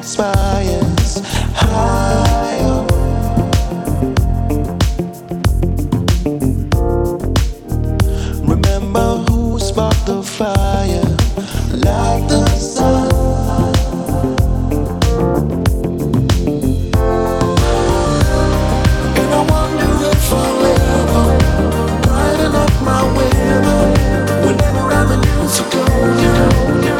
inspires higher. Remember who sparked the fire, like the sun. And I wonder if forever brighten up my weather whenever I'm in insecure.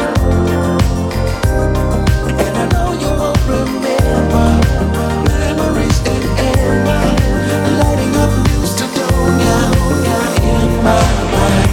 And I know you won't remember memories in amber, lighting up new Sedonia in my mind.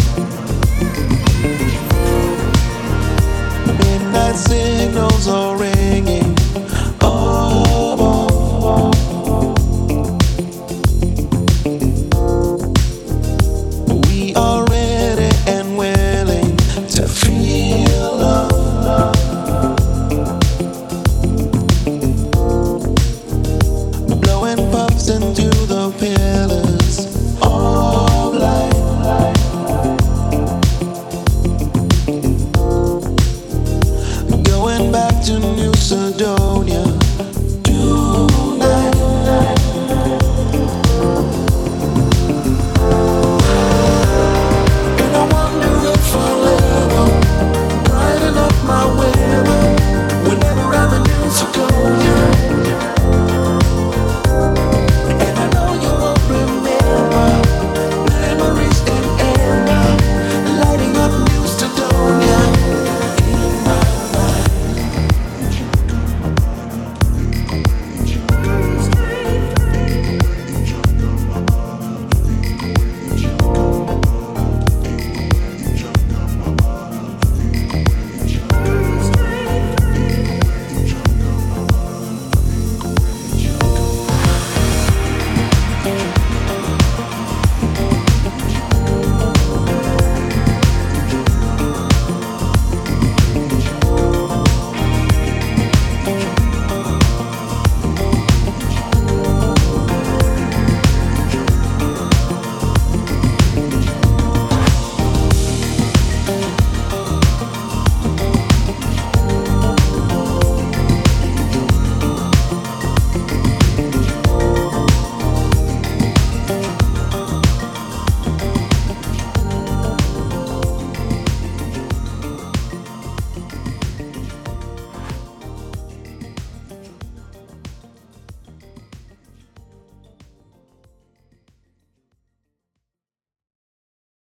Midnight signals are red.